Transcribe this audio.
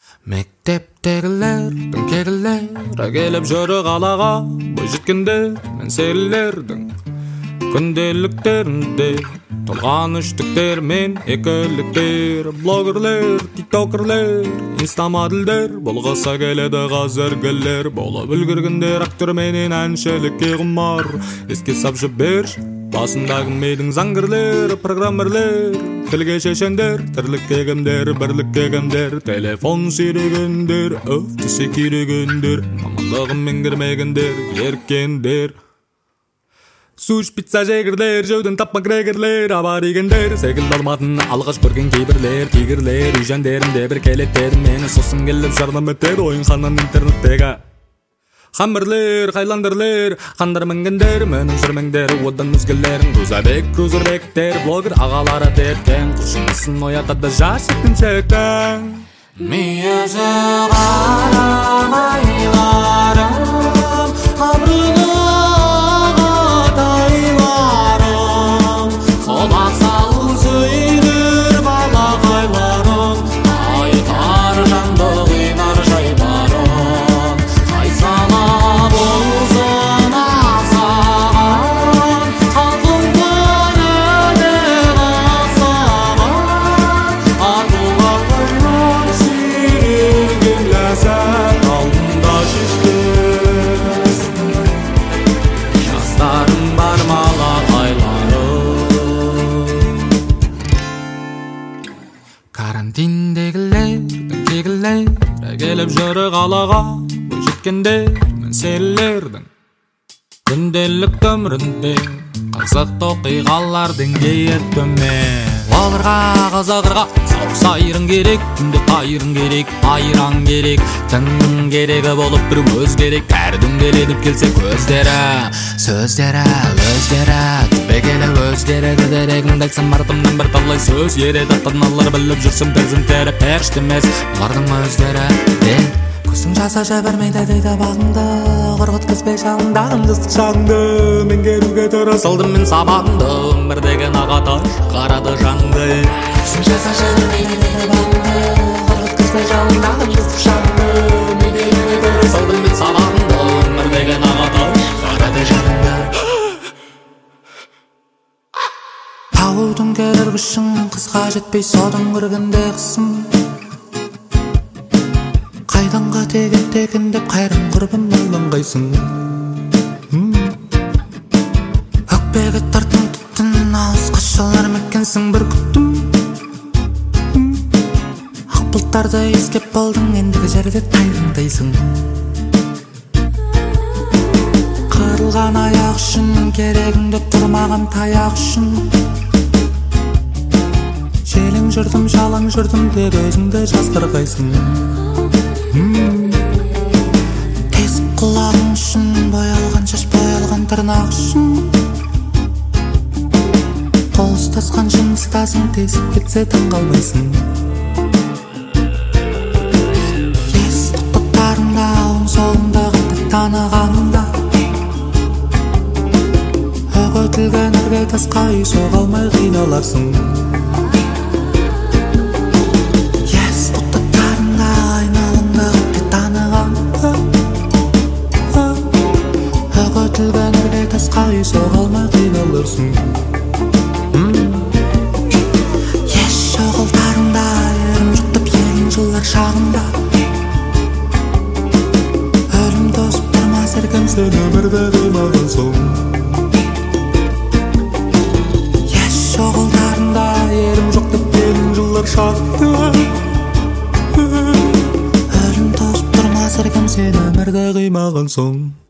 Мектептегилердин кегилери келип жөрү калага, бойжеткендер мен серилердин күнделиктеринде толганыштыктер мен экеликтер, блогерлер, тиктокерлер, инстамодельдер болгоса келеди казергелер, болуп үлгүргөндөр актер менен анчалыкка кумар, эске сап бериш басындагы мейдин заңгырлер, программерлер, тилге чечендер, тирликке кемдер, бирликке кемдер, телефон сүйрөгөндөр, өфтүсү күйрөгөндөр, мамандыгын меңгермегендер, эркендер. Суш пицца жегирлер, жөөдөн тапма крегерлер, абаригендер, секил алматын алгаш көрген кейбирлер, тигирлер, үйжендеринде бир келеттер, мени сосын келип жардам этер, оюнхананын интернеттеги. Хаммерлер, хайландерлер, хандар меңгендер, менің жүрмеңдер, одан өзгелерін, крузербектер, блогер ағалары дертен, құшынысын оятады жас жеткіншектен. Миязы қарам айларым, абрылыға тайларым, қолақ сал сүйдір балақайларым, айтар жанды қинар жайбарым, қайсала болсын ақсаған, халқым көреді қасаған, артуға қоймай сүйреген ләззат алдында шешкіз. Жастарым бар малақайларым, карантиндегілердің кегілер келіп жүрі қалаға, бойжеткендер мен серилердің күнделік өмірінде қызықты оқиғалардың кейеттімен. Оларға қызығырға сауық сайырың керек, күнде қайырың керек, айыран керек, тыңның керегі болып бір өз керек, әрдің келедіп келсе көздері, сөздері, өздері, түбегелі өзгереді дерегімді айтсам артымнан бір талай сөз ереді, тырналар біліп жүрсім перзенттері періште емес, олардың өздері көзің жаса жібермейді дейді бағыңды, құрғытқызбай шағындағымды ыстық шағыңды, меңгеруге тұра салдым мен сабағыңды, өмір деген ағатай қарады жанды. Көзің жаса жібермейді дейді бағыңды, құрғытқызбай шағындағымды ыстық шағыңды, меңгеруге тұра салдым мен сабағыңды, өмір деген ағатай қарады жанды. Таудың келер күшің қызға жетпей содың кіргенде қысым, қайданға теген деп қайран құрбым ойланғайсың. Өкпеге тартын түттін ауыз қашалар мекенсің бір күттім. Ақ бұлттарды ескеп болдың, ендігі жерде тайраңдайсың. Қырылған аяқ үшін, керегіңде тұрмаған таяқ үшін, желің жүрдім, жалаң жүрдім деп өзіңді жаздырғайсың. Тесік құлағың үшін, боялған шаш, боялған тырнақ үшін, қол ұстасқан жыныстасың, тесіп кетсе таң қалмайсың. Ес тоқтаттарыңда, оң солыңда қатты танығаныңда, өгөтілген ірге тасқа үй соға алмай қиналарсың. Өтілген ірге тасқа үй соға алмай қиналырсың. Еш жоғылтарыңда, ерім жұқтып елің жылдар шағында, өлім тосып тұрмас еркем сен өмірді қимаған соң. Еш жоғылтарыңда, ерім жұқтып елің жылдар шағында, өлім тосып тұрмас еркем сен өмірді қимаған соң.